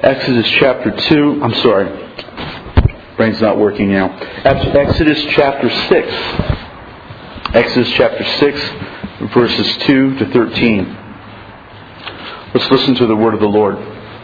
Exodus chapter 2. I'm sorry. Brain's not working now. Exodus chapter 6. Exodus chapter 6, verses 2 to 13. Let's listen to the word of the Lord.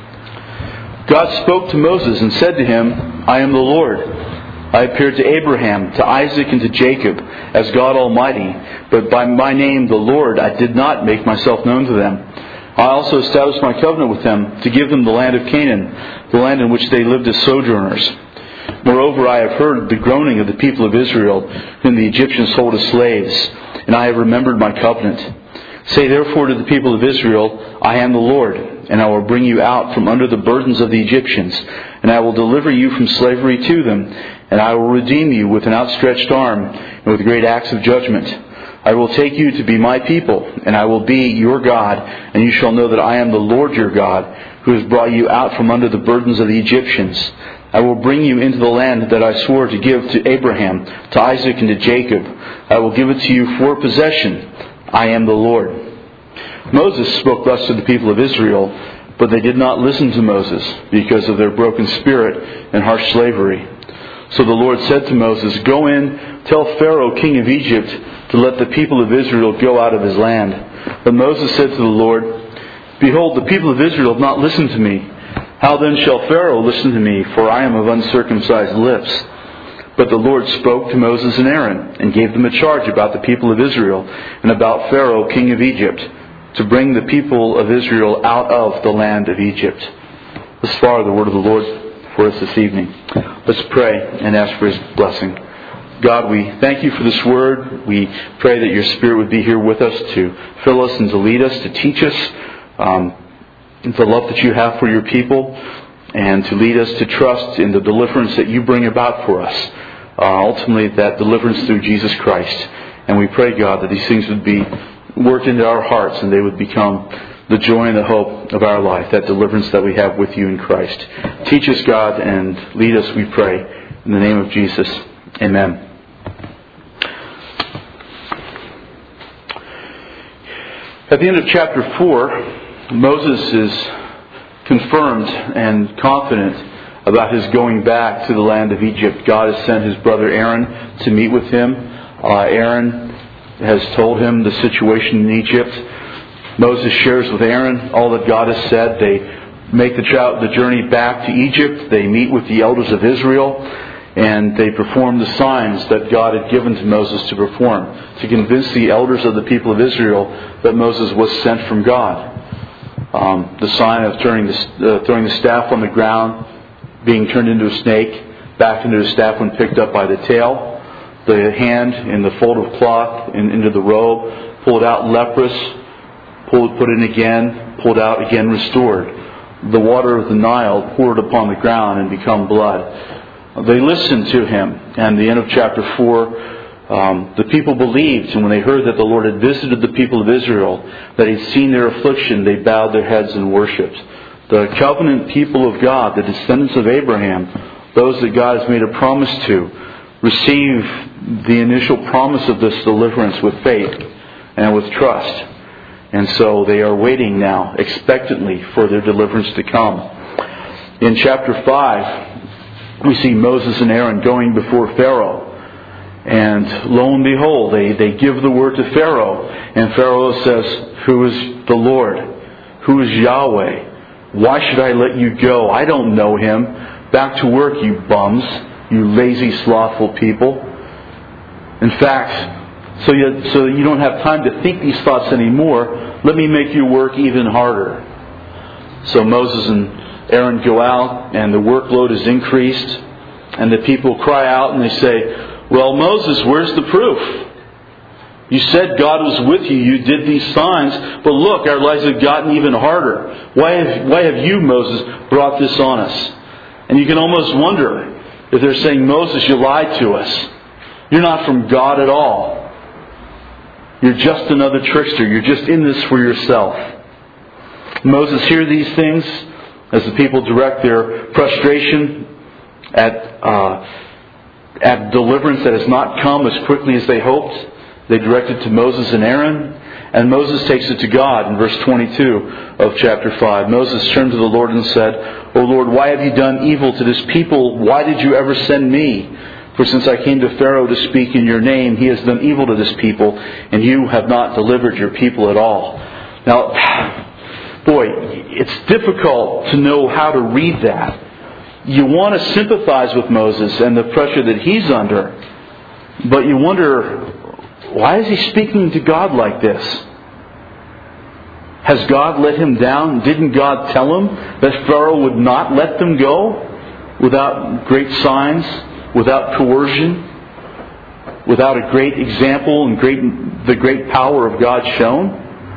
God spoke to Moses and said to him, I am the Lord. I appeared to Abraham, to Isaac, and to Jacob as God Almighty, but by my name, the Lord, I did not make myself known to them. I also established my covenant with them to give them the land of Canaan, the land in which they lived as sojourners. Moreover, I have heard the groaning of the people of Israel, whom the Egyptians sold as slaves, and I have remembered my covenant. Say therefore to the people of Israel, I am the Lord, and I will bring you out from under the burdens of the Egyptians, and I will deliver you from slavery to them, and I will redeem you with an outstretched arm and with great acts of judgment. I will take you to be my people, and I will be your God, and you shall know that I am the Lord your God, who has brought you out from under the burdens of the Egyptians. I will bring you into the land that I swore to give to Abraham, to Isaac, and to Jacob. I will give it to you for possession. I am the Lord. Moses spoke thus to the people of Israel, but they did not listen to Moses because of their broken spirit and harsh slavery. So the Lord said to Moses, Go in, tell Pharaoh, king of Egypt, to let the people of Israel go out of his land. But Moses said to the Lord, Behold, the people of Israel have not listened to me. How then shall Pharaoh listen to me, for I am of uncircumcised lips? But the Lord spoke to Moses and Aaron, and gave them a charge about the people of Israel, and about Pharaoh, king of Egypt, to bring the people of Israel out of the land of Egypt. Thus far, the word of the Lord for us this evening. Let's pray and ask for His blessing. God, we thank You for this word. We pray that Your Spirit would be here with us to fill us and to lead us, to teach us the love that You have for Your people, and to lead us to trust in the deliverance that You bring about for us. Ultimately, that deliverance through Jesus Christ. And we pray, God, that these things would be worked into our hearts and they would become the joy and the hope of our life, that deliverance that we have with You in Christ. Teach us, God, and lead us, we pray. In the name of Jesus, amen. At the end of chapter 4, Moses is confirmed and confident about his going back to the land of Egypt. God has sent his brother Aaron to meet with him. Aaron has told him the situation in Egypt. Moses shares with Aaron all that God has said. They make the journey back to Egypt. They meet with the elders of Israel, and they perform the signs that God had given to Moses to perform, to convince the elders of the people of Israel that Moses was sent from God. The sign of throwing the staff on the ground, being turned into a snake, back into a staff when picked up by the tail. The hand in the fold of cloth into the robe, pulled out leprous, put in again, pulled out again, restored. The water of the Nile poured upon the ground and become blood. They listened to him. And the end of chapter 4, the people believed. And when they heard that the Lord had visited the people of Israel, that He'd seen their affliction, they bowed their heads and worshipped. The covenant people of God, the descendants of Abraham, those that God has made a promise to, receive the initial promise of this deliverance with faith and with trust. And so they are waiting now expectantly for their deliverance to come. In chapter 5, we see Moses and Aaron going before Pharaoh. And lo and behold, they give the word to Pharaoh. And Pharaoh says, Who is the Lord? Who is Yahweh? Why should I let you go? I don't know Him. Back to work, you bums. You lazy, slothful people. In fact, so you don't have time to think these thoughts anymore, let me make you work even harder. So Moses and Aaron go out, and the workload is increased, and the people cry out and they say, Well, Moses, where's the proof? You said God was with you. You did these signs. But look, our lives have gotten even harder. Why have you, Moses, brought this on us? And you can almost wonder if they're saying, Moses, you lied to us. You're not from God at all. You're just another trickster. You're just in this for yourself. Moses hears these things as the people direct their frustration at deliverance that has not come as quickly as they hoped. They direct it to Moses and Aaron. And Moses takes it to God in verse 22 of chapter 5. Moses turned to the Lord and said, O Lord, why have you done evil to this people? Why did you ever send me? For since I came to Pharaoh to speak in your name, he has done evil to this people, and you have not delivered your people at all. Now, boy, it's difficult to know how to read that. You want to sympathize with Moses and the pressure that he's under, but you wonder, why is he speaking to God like this? Has God let him down? Didn't God tell him that Pharaoh would not let them go without great signs, without coercion, without a great example and the great power of God shown?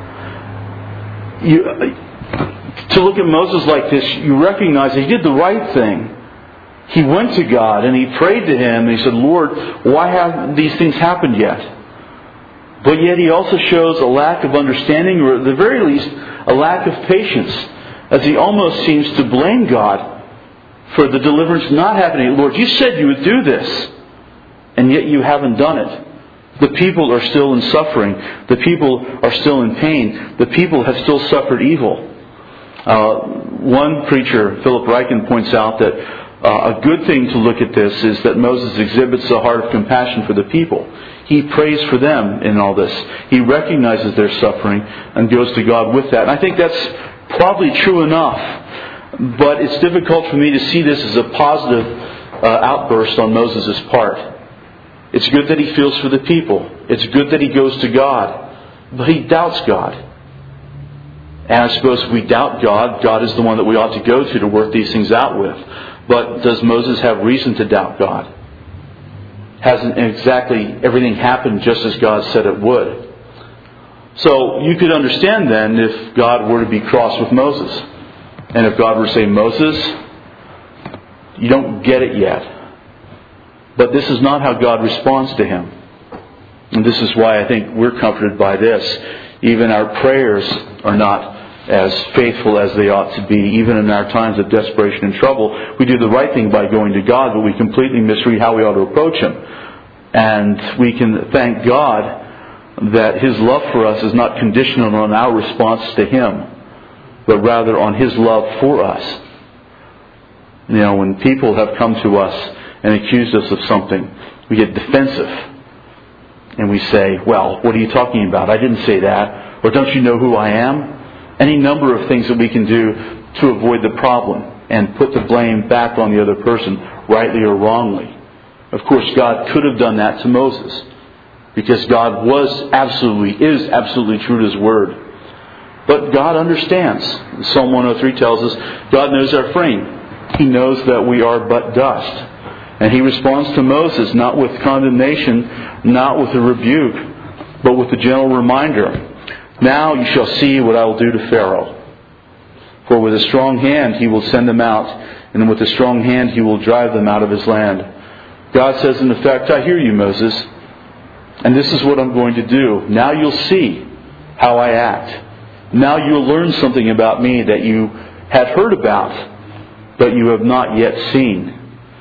To look at Moses like this, you recognize he did the right thing. He went to God and he prayed to Him and he said, Lord, why haven't these things happened yet? But yet he also shows a lack of understanding, or at the very least, a lack of patience, as he almost seems to blame God for the deliverance not happening. Lord, you said you would do this, and yet you haven't done it. The people are still in suffering. The people are still in pain. The people have still suffered evil. One preacher, Philip Ryken, points out that a good thing to look at this is that Moses exhibits a heart of compassion for the people. He prays for them in all this. He recognizes their suffering and goes to God with that. And I think that's probably true enough. But it's difficult for me to see this as a positive outburst on Moses' part. It's good that he feels for the people. It's good that he goes to God. But he doubts God. And I suppose if we doubt God, God is the one that we ought to go to work these things out with. But does Moses have reason to doubt God? Hasn't exactly everything happened just as God said it would? So you could understand then if God were to be cross with Moses. And if God were to say, Moses, you don't get it yet. But this is not how God responds to him. And this is why I think we're comforted by this. Even our prayers are not as faithful as they ought to be. Even in our times of desperation and trouble, we do the right thing by going to God, but we completely misread how we ought to approach Him. And we can thank God that His love for us is not conditional on our response to Him, but rather on His love for us. You know, when people have come to us and accused us of something, we get defensive. And we say, well, what are you talking about? I didn't say that. Or don't you know who I am? Any number of things that we can do to avoid the problem and put the blame back on the other person, rightly or wrongly. Of course, God could have done that to Moses, because God is absolutely true to His Word. But God understands. Psalm 103 tells us, God knows our frame. He knows that we are but dust. And He responds to Moses not with condemnation, not with a rebuke, but with a gentle reminder. Now you shall see what I will do to Pharaoh. For with a strong hand he will send them out, and with a strong hand he will drive them out of his land. God says in effect, I hear you, Moses, and this is what I'm going to do. Now you'll see how I act. Now you'll learn something about me that you have heard about, but you have not yet seen.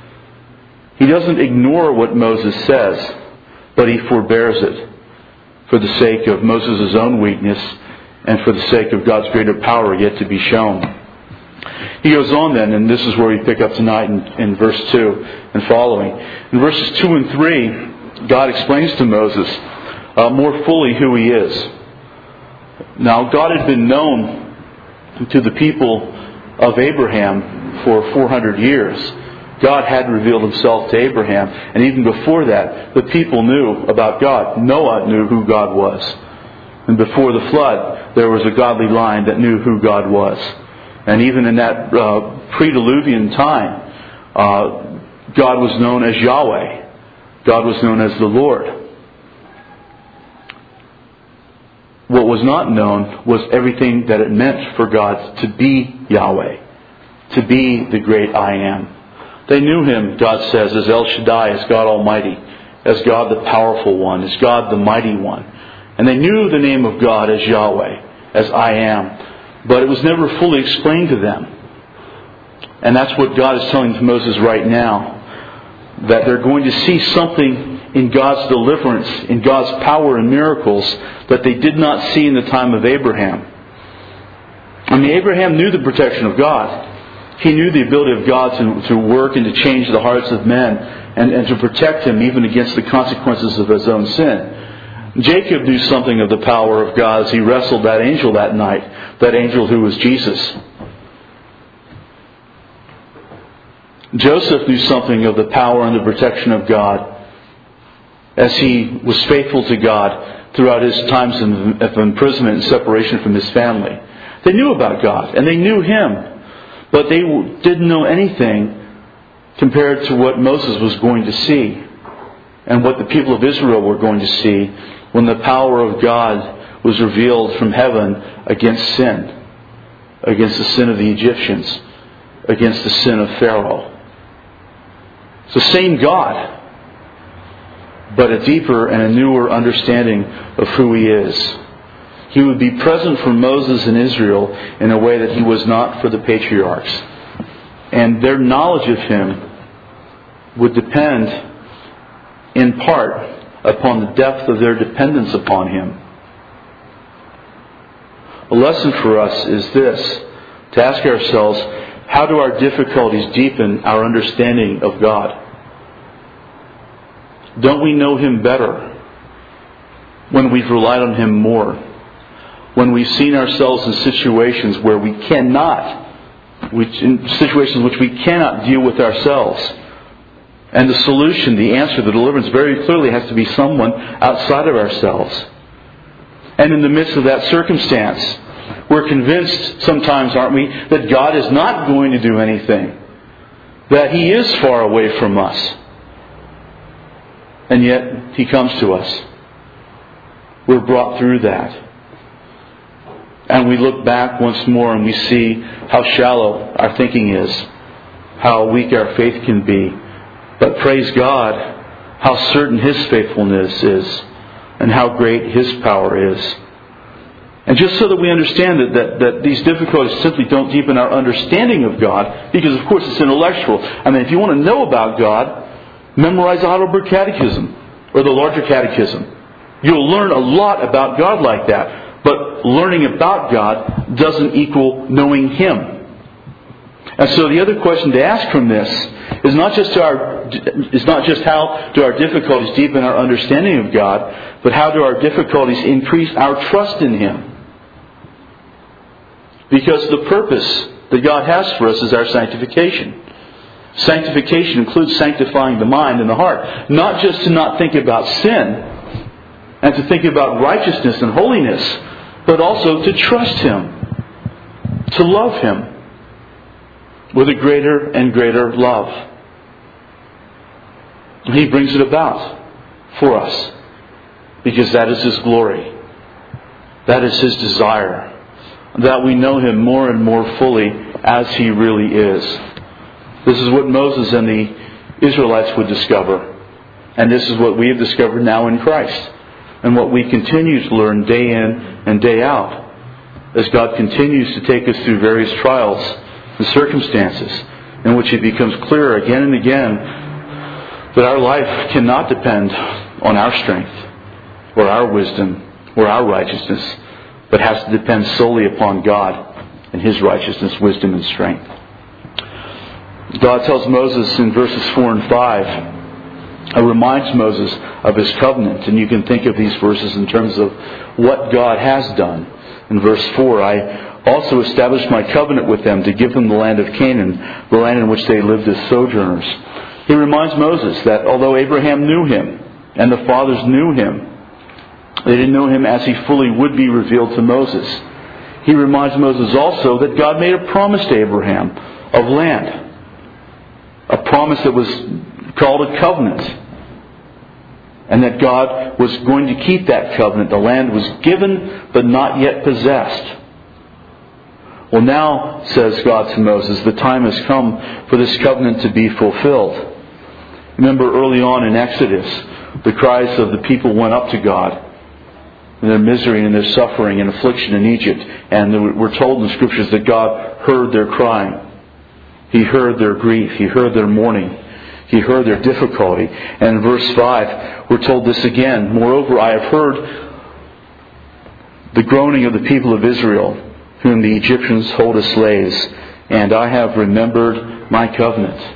He doesn't ignore what Moses says, but he forbears it for the sake of Moses' own weakness and for the sake of God's greater power yet to be shown. He goes on then, and this is where we pick up tonight in verse 2 and following. In verses 2 and 3, God explains to Moses more fully who He is. Now, God had been known to the people of Abraham for 400 years. God had revealed Himself to Abraham. And even before that, the people knew about God. Noah knew who God was. And before the flood, there was a godly line that knew who God was. And even in that pre-Diluvian time, God was known as Yahweh. God was known as the Lord. What was not known was everything that it meant for God to be Yahweh, to be the great I Am. They knew Him, God says, as El Shaddai, as God Almighty, as God the Powerful One, as God the Mighty One. And they knew the name of God as Yahweh, as I Am. But it was never fully explained to them. And that's what God is telling to Moses right now. That they're going to see something in God's deliverance, in God's power and miracles that they did not see in the time of Abraham. I mean, Abraham knew the protection of God. He knew the ability of God to work and to change the hearts of men and to protect him even against the consequences of his own sin. Jacob knew something of the power of God as he wrestled that angel that night, that angel who was Jesus. Joseph knew something of the power and the protection of God as he was faithful to God throughout his times of imprisonment and separation from his family. They knew about God and they knew Him, but they didn't know anything compared to what Moses was going to see and what the people of Israel were going to see when the power of God was revealed from heaven against sin, against the sin of the Egyptians, against the sin of Pharaoh. It's the same God, but a deeper and a newer understanding of who He is. He would be present for Moses and Israel in a way that He was not for the patriarchs. And their knowledge of Him would depend in part upon the depth of their dependence upon Him. A lesson for us is this, to ask ourselves, how do our difficulties deepen our understanding of God? Don't we know Him better when we've relied on Him more? When we've seen ourselves in situations where we cannot, in situations which we cannot deal with ourselves. And the solution, the answer, the deliverance very clearly has to be someone outside of ourselves. And in the midst of that circumstance, we're convinced sometimes, aren't we, that God is not going to do anything. That He is far away from us. And yet He comes to us. We're brought through that. And we look back once more and we see how shallow our thinking is, how weak our faith can be. But praise God, how certain His faithfulness is, and how great His power is. And just so that we understand that these difficulties simply don't deepen our understanding of God, because of course it's intellectual. I mean, if you want to know about God, memorize the Heidelberg Catechism, or the larger Catechism. You'll learn a lot about God like that. But learning about God doesn't equal knowing Him. And so the other question to ask from this is not just how do our difficulties deepen our understanding of God, but how do our difficulties increase our trust in Him? Because the purpose that God has for us is our sanctification. Sanctification includes sanctifying the mind and the heart. Not just to not think about sin and to think about righteousness and holiness, but also to trust Him, to love Him with a greater and greater love. He brings it about for us because that is His glory. That is His desire. That we know Him more and more fully as He really is. This is what Moses and the Israelites would discover. And this is what we have discovered now in Christ. And what we continue to learn day in and day out as God continues to take us through various trials and circumstances in which it becomes clearer again and again that our life cannot depend on our strength or our wisdom or our righteousness, but has to depend solely upon God and His righteousness, wisdom, and strength. God tells Moses in verses 4 and 5, reminds Moses of His covenant. And you can think of these verses in terms of what God has done. In verse 4, I also established my covenant with them to give them the land of Canaan, the land in which they lived as sojourners. He reminds Moses that although Abraham knew Him and the fathers knew Him, they didn't know Him as He fully would be revealed to Moses. He reminds Moses also that God made a promise to Abraham of land. A promise that was called a covenant. And that God was going to keep that covenant. The land was given but not yet possessed. Well, now, says God to Moses, the time has come for this covenant to be fulfilled. Remember early on in Exodus, the cries of the people went up to God in their misery and their suffering and affliction in Egypt. And we're told in the Scriptures that God heard their crying. He heard their grief. He heard their mourning. He heard their difficulty. And in verse 5, we're told this again. Moreover, I have heard the groaning of the people of Israel, whom the Egyptians hold as slaves, and I have remembered my covenant.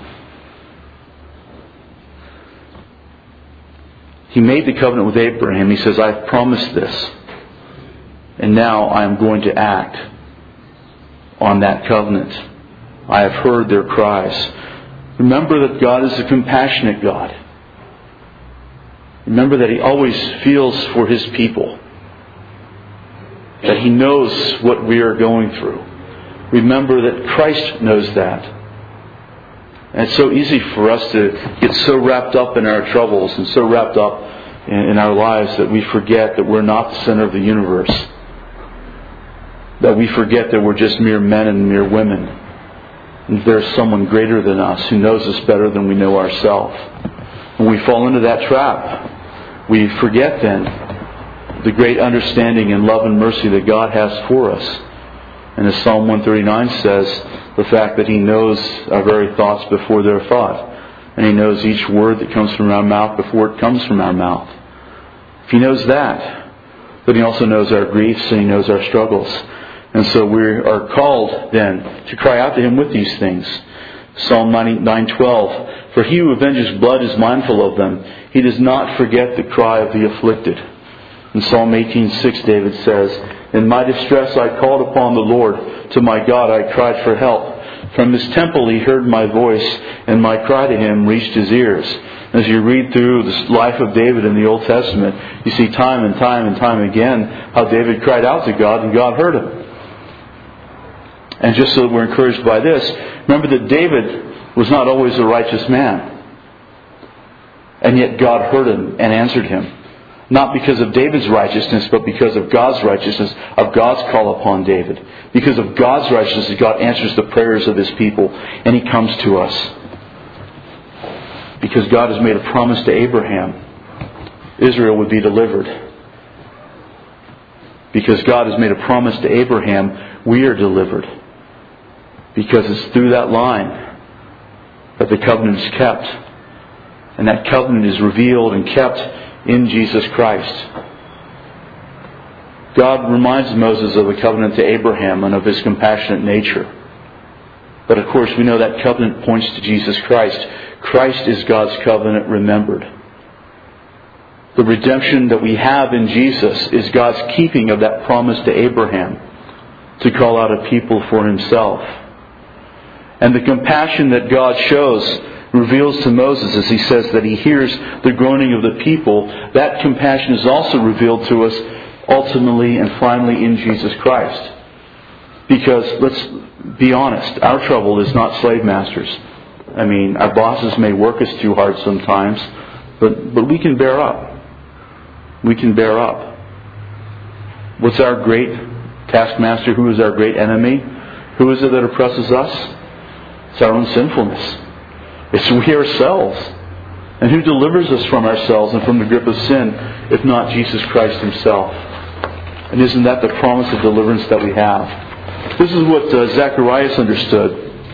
He made the covenant with Abraham. He says, I've promised this, and now I am going to act on that covenant. I have heard their cries. Remember that God is a compassionate God. Remember that He always feels for His people. That He knows what we are going through. Remember that Christ knows that. And it's so easy for us to get so wrapped up in our troubles and so wrapped up in our lives that we forget that we're not the center of the universe. That we forget that we're just mere men and mere women. And there's someone greater than us who knows us better than we know ourselves. When we fall into that trap, we forget then the great understanding and love and mercy that God has for us. And as Psalm 139 says, the fact that He knows our very thoughts before they're thought. And He knows each word that comes from our mouth before it comes from our mouth. If He knows that, then He also knows our griefs and He knows our struggles. And so we are called then to cry out to Him with these things. Psalm 99:12, for He who avenges blood is mindful of them. He does not forget the cry of the afflicted. In Psalm 18:6, David says, in my distress I called upon the Lord. To my God I cried for help. From His temple He heard my voice, and my cry to Him reached His ears. As you read through the life of David in the Old Testament, you see time and time again how David cried out to God, and God heard him. And just so that we're encouraged by this, remember that David was not always a righteous man. And yet God heard him and answered him. Not because of David's righteousness, but because of God's righteousness, of God's call upon David. Because of God's righteousness, God answers the prayers of His people, and He comes to us. Because God has made a promise to Abraham, Israel would be delivered. Because God has made a promise to Abraham, we are delivered. Because it's through that line that the covenant is kept. And that covenant is revealed and kept in Jesus Christ. God reminds Moses of the covenant to Abraham and of His compassionate nature. But of course we know that covenant points to Jesus Christ. Christ is God's covenant remembered. The redemption that we have in Jesus is God's keeping of that promise to Abraham to call out a people for Himself. And the compassion that God shows reveals to Moses as he says that he hears the groaning of the people. That compassion is also revealed to us ultimately and finally in Jesus Christ. Because let's be honest, our trouble is not slave masters. I mean, our bosses may work us too hard sometimes, but we can bear up. We can bear up. What's our great taskmaster? Who is our great enemy? Who is it that oppresses us? It's our own sinfulness. It's we ourselves. And who delivers us from ourselves and from the grip of sin, if not Jesus Christ Himself? And isn't that the promise of deliverance that we have? This is what Zacharias understood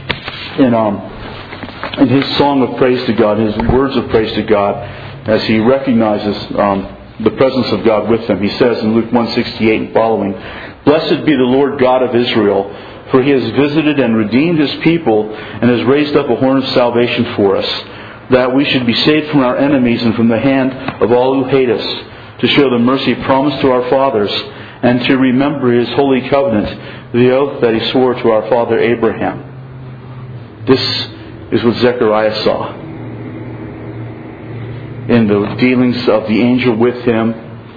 in his song of praise to God, his words of praise to God, as he recognizes the presence of God with him. He says in Luke 1:68 and following, blessed be the Lord God of Israel, for He has visited and redeemed His people and has raised up a horn of salvation for us, that we should be saved from our enemies and from the hand of all who hate us, to show the mercy promised to our fathers, and to remember His holy covenant, the oath that He swore to our father Abraham. This is what Zechariah saw in the dealings of the angel with him,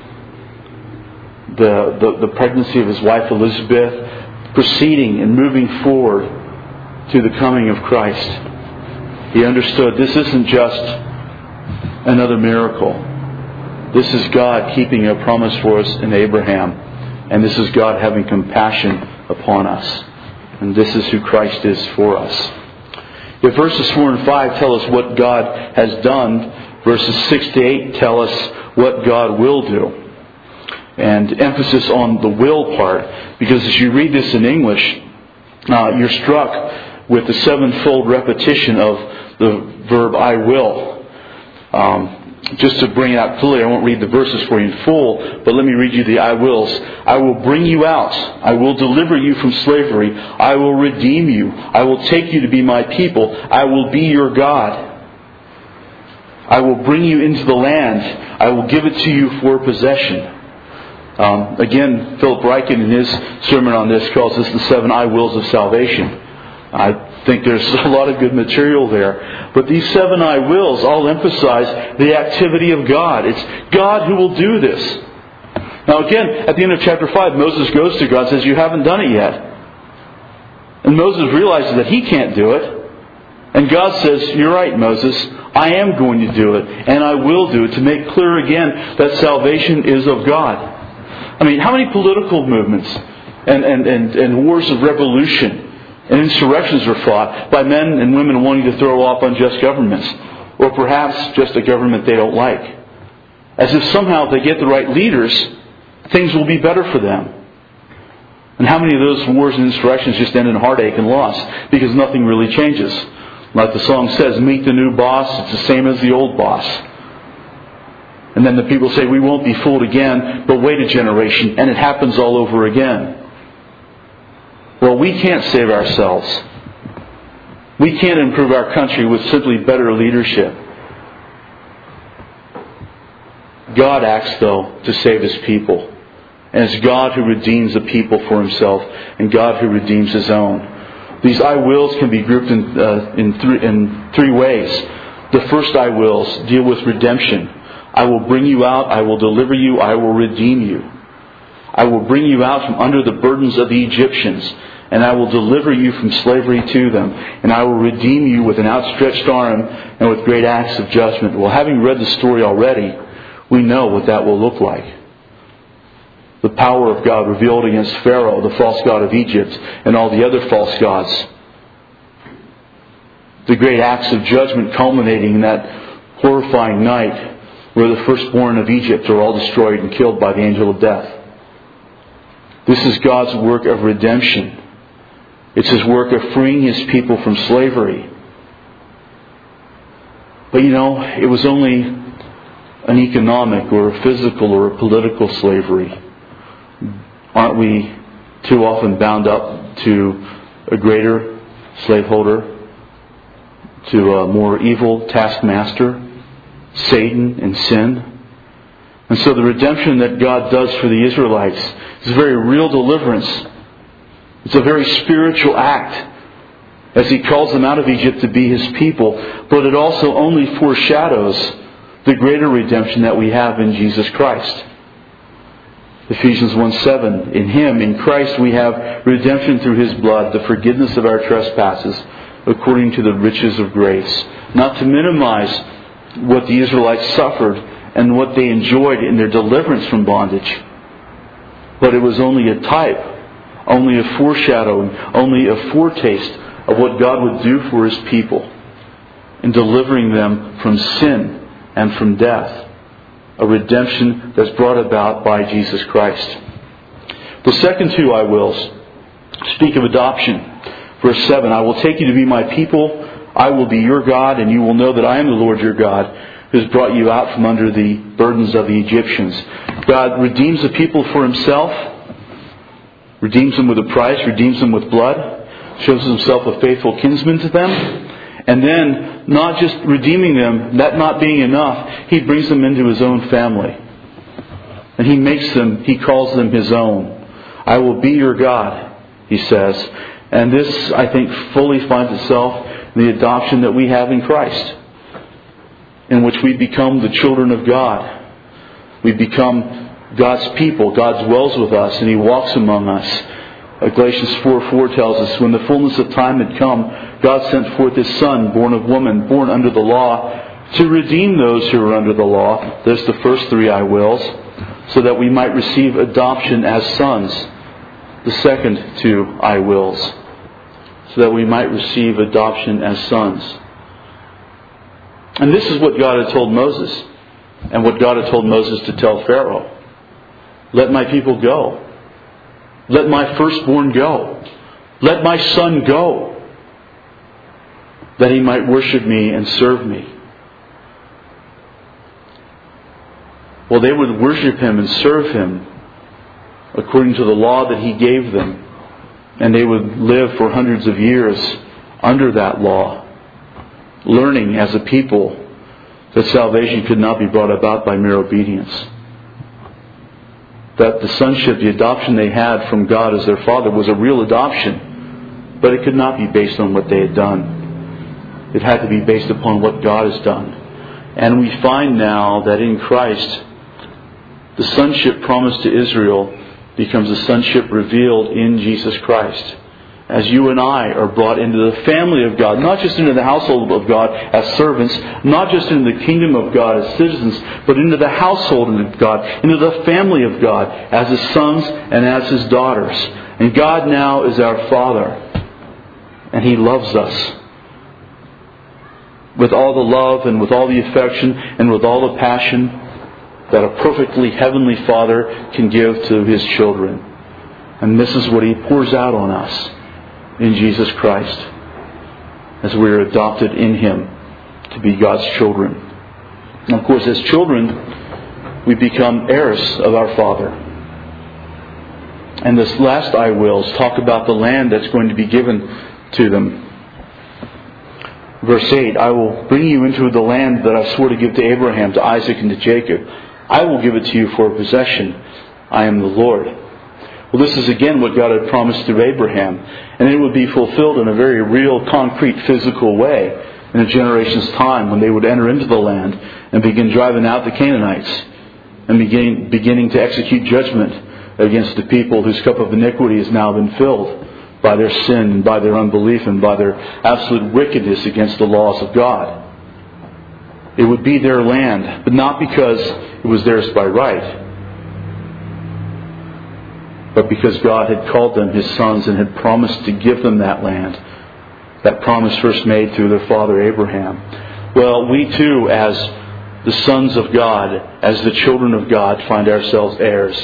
the pregnancy of his wife Elizabeth, proceeding and moving forward to the coming of Christ. He understood this isn't just another miracle. This is God keeping a promise for us in Abraham. And this is God having compassion upon us. And this is who Christ is for us. If verses 4 and 5 tell us what God has done, verses 6 to 8 tell us what God will do. And emphasis on the will part, because as you read this in English, you're struck with the sevenfold repetition of the verb I will. Just to bring it out clearly, I won't read the verses for you in full, but let me read you the I wills. I will bring you out. I will deliver you from slavery. I will redeem you. I will take you to be my people. I will be your God. I will bring you into the land. I will give it to you for possession. Again, Philip Ryken in his sermon on this calls this the 7 I wills of salvation. I think there's a lot of good material there. But these 7 I wills all emphasize the activity of God. It's God who will do this. Now again, at the end of chapter 5, Moses goes to God and says, you haven't done it yet. And Moses realizes that he can't do it. And God says, you're right, Moses. I am going to do it. And I will do it to make clear again that salvation is of God. I mean, how many political movements and wars of revolution and insurrections are fought by men and women wanting to throw off unjust governments, or perhaps just a government they don't like, as if somehow if they get the right leaders, things will be better for them. And how many of those wars and insurrections just end in heartache and loss because nothing really changes? Like the song says, meet the new boss, it's the same as the old boss. And then the people say, we won't be fooled again, but wait a generation, and it happens all over again. Well, we can't save ourselves. We can't improve our country with simply better leadership. God acts, though, to save His people. And it's God who redeems the people for Himself, and God who redeems His own. These I wills can be grouped in three ways. The first I wills deal with redemption. I will bring you out, I will deliver you, I will redeem you. I will bring you out from under the burdens of the Egyptians, and I will deliver you from slavery to them, and I will redeem you with an outstretched arm and with great acts of judgment. Well, having read the story already, we know what that will look like. The power of God revealed against Pharaoh, the false god of Egypt, and all the other false gods. The great acts of judgment culminating in that horrifying night where the firstborn of Egypt are all destroyed and killed by the angel of death. This is God's work of redemption. It's His work of freeing His people from slavery. But it was only an economic or a physical or a political slavery. Aren't we too often bound up to a greater slaveholder, to a more evil taskmaster, Satan and sin? And so the redemption that God does for the Israelites is a very real deliverance. It's a very spiritual act as He calls them out of Egypt to be His people. But it also only foreshadows the greater redemption that we have in Jesus Christ. Ephesians 1:7, in Him, in Christ, we have redemption through His blood, the forgiveness of our trespasses, according to the riches of grace. Not to minimize what the Israelites suffered and what they enjoyed in their deliverance from bondage. But it was only a type, only a foreshadowing, only a foretaste of what God would do for His people in delivering them from sin and from death. A redemption that's brought about by Jesus Christ. The second two I wills speak of adoption. Verse 7, I will take you to be my people. I will be your God, and you will know that I am the Lord your God, who has brought you out from under the burdens of the Egyptians. God redeems the people for Himself, redeems them with a price, redeems them with blood, shows Himself a faithful kinsman to them. And then, not just redeeming them, that not being enough, He brings them into His own family. And He calls them His own. I will be your God, He says. And this, I think, fully finds itself in the adoption that we have in Christ, in which we become the children of God. We become God's people. God dwells with us and He walks among us. Galatians 4:4 tells us, when the fullness of time had come, God sent forth His Son, born of woman, born under the law, to redeem those who are under the law. There's the first three I wills, so that we might receive adoption as sons. The second two I wills, so that we might receive adoption as sons. And this is what God had told Moses, and what God had told Moses to tell Pharaoh. Let my people go. Let my firstborn go. Let my son go. that he might worship me and serve me. Well, they would worship him and serve him according to the law that he gave them. And they would live for hundreds of years under that law, learning as a people that salvation could not be brought about by mere obedience. That the sonship, the adoption they had from God as their Father was a real adoption, but it could not be based on what they had done. It had to be based upon what God has done. And we find now that in Christ, the sonship promised to Israel becomes a sonship revealed in Jesus Christ. As you and I are brought into the family of God, not just into the household of God as servants, not just into the kingdom of God as citizens, but into the household of God, into the family of God as His sons and as His daughters. And God now is our Father, and He loves us with all the love and with all the affection and with all the passion that a perfectly heavenly Father can give to His children. And this is what He pours out on us in Jesus Christ as we are adopted in Him to be God's children. And of course, as children, we become heirs of our Father. And this last I wills talk about the land that's going to be given to them. Verse 8, I will bring you into the land that I swore to give to Abraham, to Isaac, and to Jacob. I will give it to you for a possession. I am the Lord. Well, this is again what God had promised to Abraham. And it would be fulfilled in a very real, concrete, physical way in a generation's time when they would enter into the land and begin driving out the Canaanites and beginning to execute judgment against the people whose cup of iniquity has now been filled by their sin and by their unbelief and by their absolute wickedness against the laws of God. It would be their land, but not because it was theirs by right, but because God had called them His sons and had promised to give them that land. That promise first made through their father Abraham. Well, we too, as the sons of God, as the children of God, find ourselves heirs.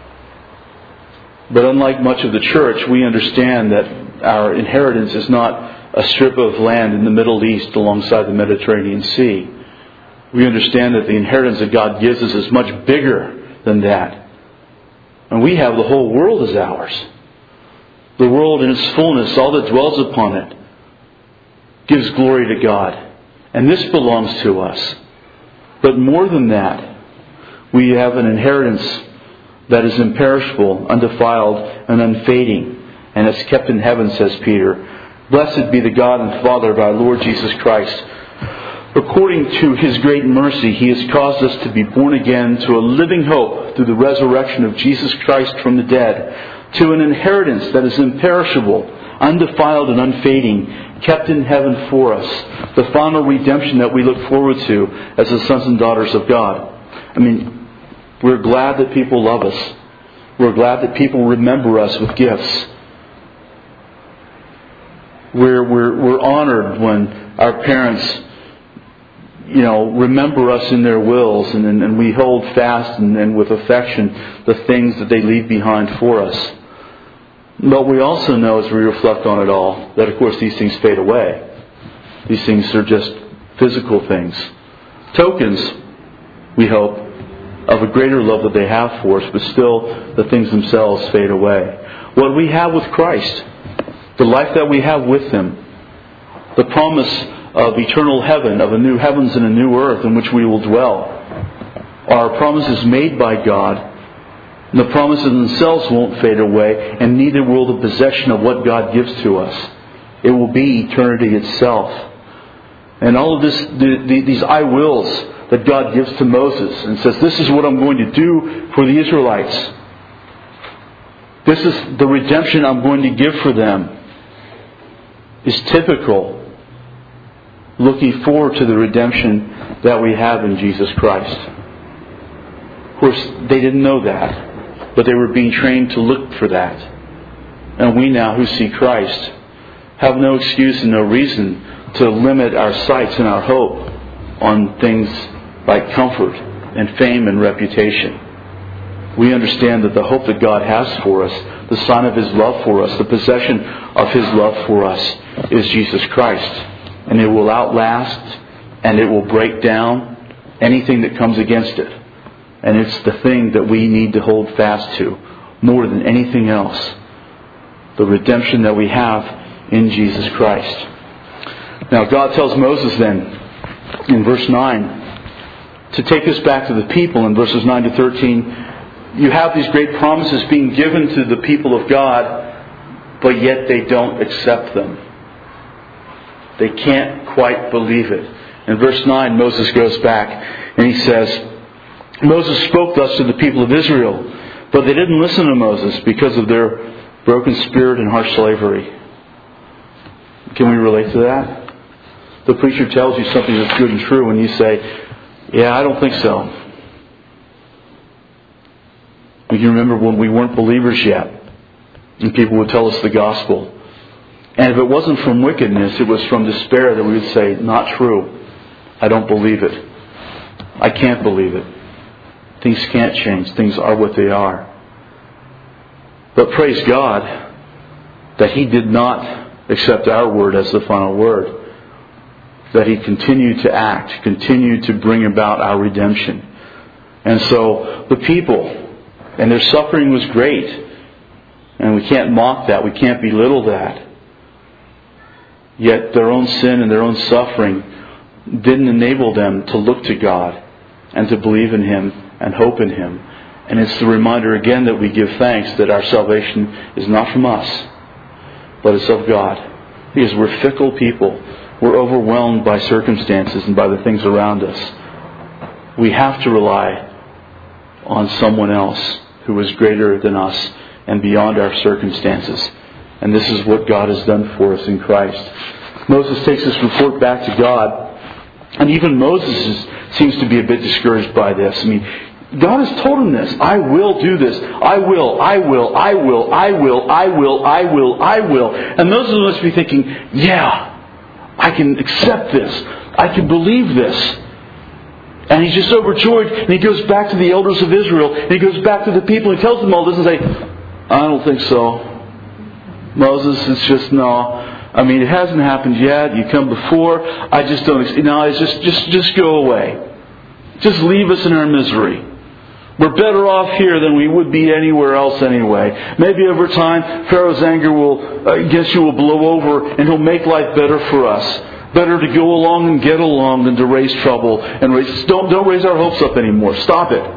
But unlike much of the church, we understand that our inheritance is not a strip of land in the Middle East alongside the Mediterranean Sea. We understand that the inheritance that God gives us is much bigger than that. And we have the whole world as ours. The world in its fullness, all that dwells upon it, gives glory to God. And this belongs to us. But more than that, we have an inheritance that is imperishable, undefiled, and unfading. And it's kept in heaven, says Peter. Blessed be the God and Father of our Lord Jesus Christ. According to His great mercy, He has caused us to be born again to a living hope through the resurrection of Jesus Christ from the dead, to an inheritance that is imperishable, undefiled, and unfading, kept in heaven for us, the final redemption that we look forward to as the sons and daughters of God. I mean, we're glad that people love us. We're glad that people remember us with gifts. We're honored when our parents remember us in their wills, and we hold fast and with affection the things that they leave behind for us. But we also know, as we reflect on it all, that of course these things fade away. These things are just physical things. Tokens, we hope, of a greater love that they have for us, but still the things themselves fade away. What we have with Christ, the life that we have with Him, the promise of eternal heaven, of a new heavens and a new earth in which we will dwell, are promises made by God. And the promises themselves won't fade away, and neither will the possession of what God gives to us. It will be eternity itself. And all of this, these I wills that God gives to Moses and says, this is what I'm going to do for the Israelites. This is the redemption I'm going to give for them, is typical, looking forward to the redemption that we have in Jesus Christ. Of course, they didn't know that, but they were being trained to look for that. And we now, who see Christ, have no excuse and no reason to limit our sights and our hope on things like comfort and fame and reputation. We understand that the hope that God has for us, the sign of His love for us, the possession of His love for us, is Jesus Christ. and it will outlast, and it will break down anything that comes against it. And it's the thing that we need to hold fast to more than anything else. The redemption that we have in Jesus Christ. Now God tells Moses then, in verse 9, to take us back to the people in verses 9 to 13. You have these great promises being given to the people of God, but yet they don't accept them. They can't quite believe it. In verse 9, Moses goes back and he says, Moses spoke thus to the people of Israel, but they didn't listen to Moses because of their broken spirit and harsh slavery. Can we relate to that? The preacher tells you something that's good and true and you say, yeah, I don't think so. We can remember when we weren't believers yet and people would tell us the gospel. And if it wasn't from wickedness, it was from despair that we would say, not true. I don't believe it. I can't believe it. Things can't change. Things are what they are. But praise God that He did not accept our word as the final word. That He continued to act, continued to bring about our redemption. And so the people, and their suffering was great. And we can't mock that. We can't belittle that. Yet their own sin and their own suffering didn't enable them to look to God and to believe in Him and hope in Him. And it's the reminder again that we give thanks that our salvation is not from us, but it's of God. Because we're fickle people. We're overwhelmed by circumstances and by the things around us. We have to rely on someone else who is greater than us and beyond our circumstances. And this is what God has done for us in Christ. Moses takes this report back to God. And even Moses seems to be a bit discouraged by this. I mean, God has told him this. I will do this. I will. And Moses must be thinking, yeah, I can accept this. I can believe this. And he's just overjoyed. And he goes back to the elders of Israel. And he goes back to the people. And he tells them all this and say, I don't think so. Moses, it's just no. I mean, it hasn't happened yet. You come before. I just don't. No, it's just go away. Just leave us in our misery. We're better off here than we would be anywhere else anyway. Maybe over time, Pharaoh's anger against you will blow over, and he'll make life better for us. Better to go along and get along than to raise trouble and don't raise our hopes up anymore. Stop it.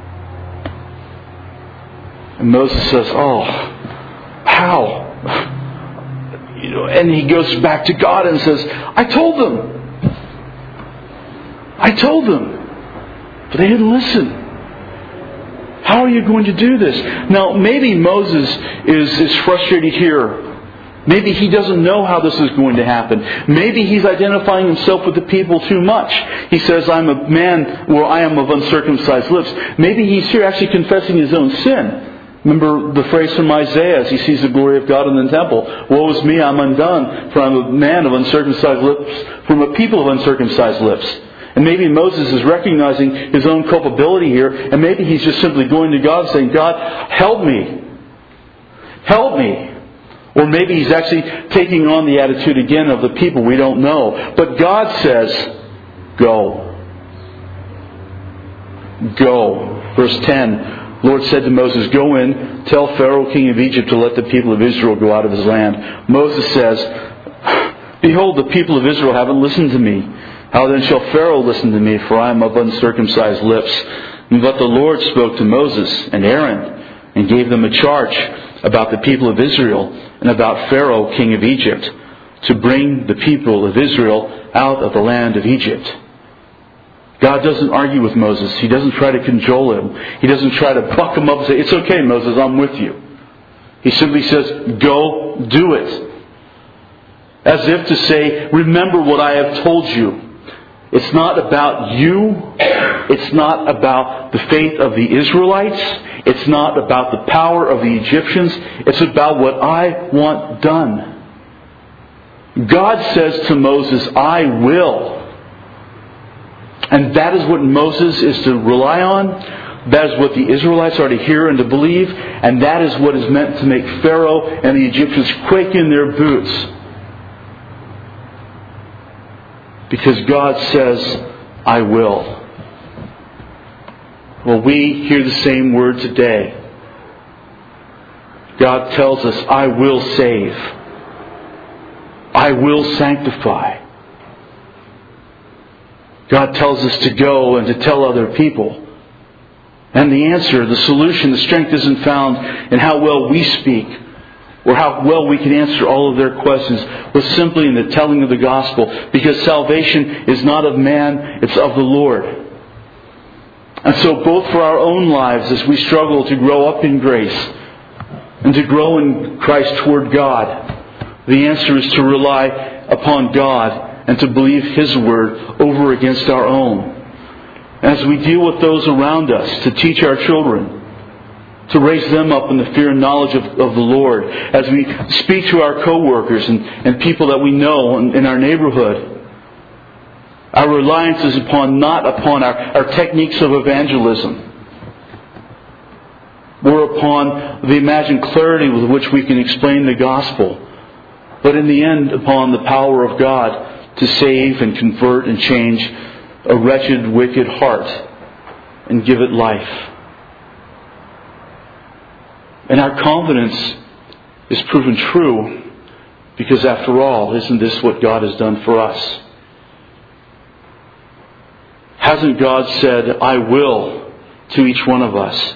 And Moses says, "Oh, how?" And he goes back to God and says, I told them. But they didn't listen. How are you going to do this? Now, maybe Moses is frustrated here. Maybe he doesn't know how this is going to happen. Maybe he's identifying himself with the people too much. He says, I'm a man, or I am of uncircumcised lips. Maybe he's here actually confessing his own sin. Remember the phrase from Isaiah as he sees the glory of God in the temple. Woe is me, I'm undone, for I'm a man of uncircumcised lips, from a people of uncircumcised lips. And maybe Moses is recognizing his own culpability here, and maybe he's just simply going to God saying, God, help me. Help me. Or maybe he's actually taking on the attitude again of the people. We don't know. But God says, go. Go. Verse 10. Lord said to Moses, go in, tell Pharaoh, king of Egypt, to let the people of Israel go out of his land. Moses says, behold, the people of Israel haven't listened to me. How then shall Pharaoh listen to me, for I am of uncircumcised lips? But the Lord spoke to Moses and Aaron and gave them a charge about the people of Israel and about Pharaoh, king of Egypt, to bring the people of Israel out of the land of Egypt. God doesn't argue with Moses. He doesn't try to cajole him. He doesn't try to buck him up and say, it's okay, Moses, I'm with you. He simply says, go do it. As if to say, remember what I have told you. It's not about you. It's not about the faith of the Israelites. It's not about the power of the Egyptians. It's about what I want done. God says to Moses, I will. And that is what Moses is to rely on. That is what the Israelites are to hear and to believe. And that is what is meant to make Pharaoh and the Egyptians quake in their boots. Because God says, I will. Well, we hear the same word today. God tells us, I will save. I will sanctify. God tells us to go and to tell other people. And the answer, the solution, the strength isn't found in how well we speak or how well we can answer all of their questions, but simply in the telling of the gospel. Because salvation is not of man, it's of the Lord. And so both for our own lives as we struggle to grow up in grace and to grow in Christ toward God, the answer is to rely upon God and to believe His Word over against our own. As we deal with those around us, to teach our children, to raise them up in the fear and knowledge of the Lord. As we speak to our co-workers and people that we know in our neighborhood, our reliance is not upon our techniques of evangelism, or upon the imagined clarity with which we can explain the gospel, but in the end upon the power of God to save and convert and change a wretched, wicked heart and give it life. And our confidence is proven true because, after all, isn't this what God has done for us? Hasn't God said, I will, to each one of us?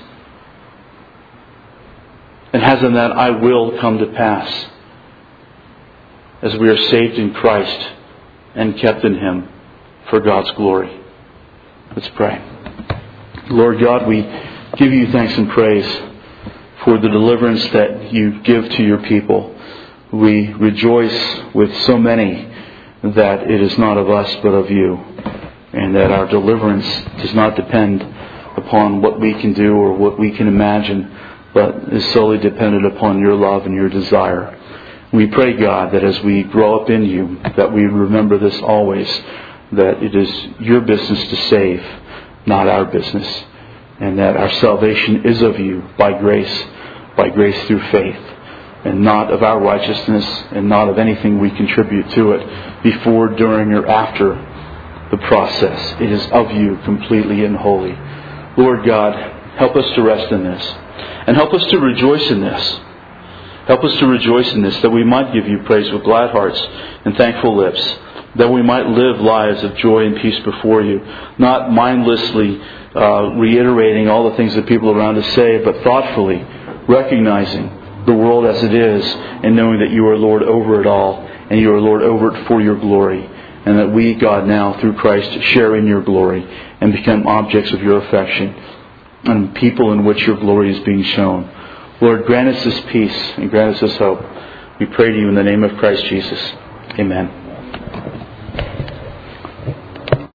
And hasn't that I will come to pass as we are saved in Christ and kept in Him for God's glory? Let's pray. Lord God, we give You thanks and praise for the deliverance that You give to Your people. We rejoice with so many that it is not of us but of You, and that our deliverance does not depend upon what we can do or what we can imagine, but is solely dependent upon Your love and Your desire. We pray, God, that as we grow up in You, that we remember this always, that it is Your business to save, not our business, and that our salvation is of You by grace through faith, and not of our righteousness, and not of anything we contribute to it before, during, or after the process. It is of You completely and wholly. Lord God, help us to rest in this, and help us to rejoice in this. Help us to rejoice in this, that we might give You praise with glad hearts and thankful lips, that we might live lives of joy and peace before You, not mindlessly reiterating all the things that people around us say, but thoughtfully recognizing the world as it is and knowing that You are Lord over it all, and You are Lord over it for Your glory, and that we, God, now through Christ share in Your glory and become objects of Your affection and people in which Your glory is being shown. Lord, grant us this peace and grant us this hope. We pray to You in the name of Christ Jesus. Amen.